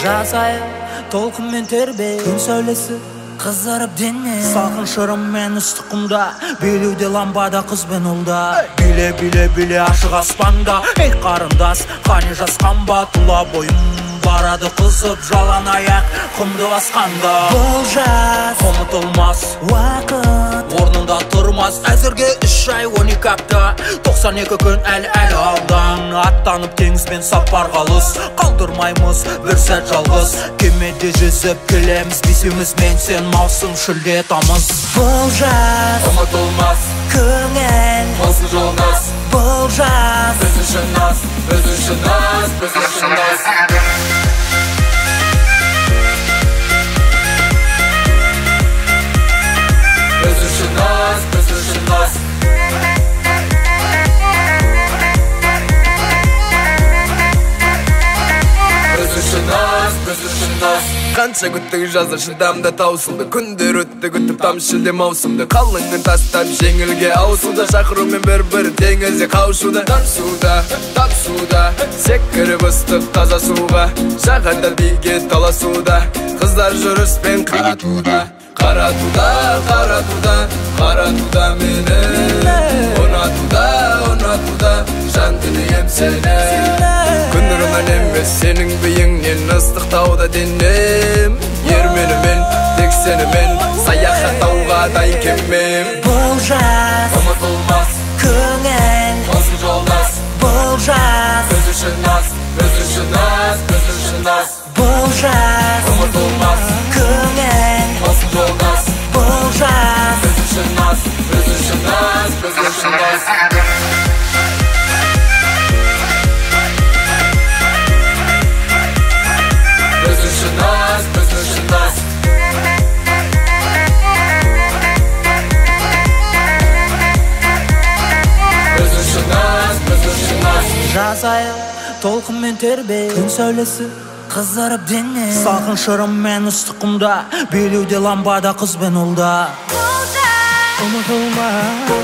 Жасайып, толқын мен тербе күн сәулесі қыздырып дене салқын шырым мен ыстық құмда билеуде ламбада қыз бен ұлда биле ашық аспанда ей қарындас қане жасқан ба тұла бойым барады қызып жалан аяқ құмды басқанда бұл жаз ұмытылмас уақыт орнында тұрмас әзірге 3 ай 12 апта 92 күн әлі алдан аттанып теңізбен сапар қалыс қалдырмаймыз бір сәт жалғыз кемеде жүзіп келеміз бесеуміз мен сен маусым шілде тамыз бұл жаз ұмытылмас көңіл осы жолдас бұл жаз біз үшін аз біз үшін аз біз үшін аз біз үшін аз біз үшін аз біз үшін аз біз үшін аз қанша күттік жазда шыдамда таусылды күндер өтті күтіп тамшы шілде маусымды қалыңын тастап жеңілге ауысуда шақырумен бір теңізде қауышуда таңсуда секіріп ыстық таза суға жағада биге таласуда қыздар жүріспен қаратуда мені ұнатуда жан дүнием сені күн нұрынан емес сенің биіңнен ыстық тауда денем ерменімен тек сенімен саяхаттауға дайын кемем бұл жаз ұмытылмас көңіл осы жолдас бұл жаз біз үшін аз біз үшін аз біз үшін аз бұл жаз ұмытылмас көңіл осы жолдас бұл жаз біз үшін аз біз үшін аз біз үшін аз біз үшін аз біз үшін аз біз үшін аз біз үшін аз Жасайып, толқын мен тербе күн сәулесі қыздырып дене салқын шырым мен ыстық құмда билеуде ламбада қыз бен ұлда ұмытылмас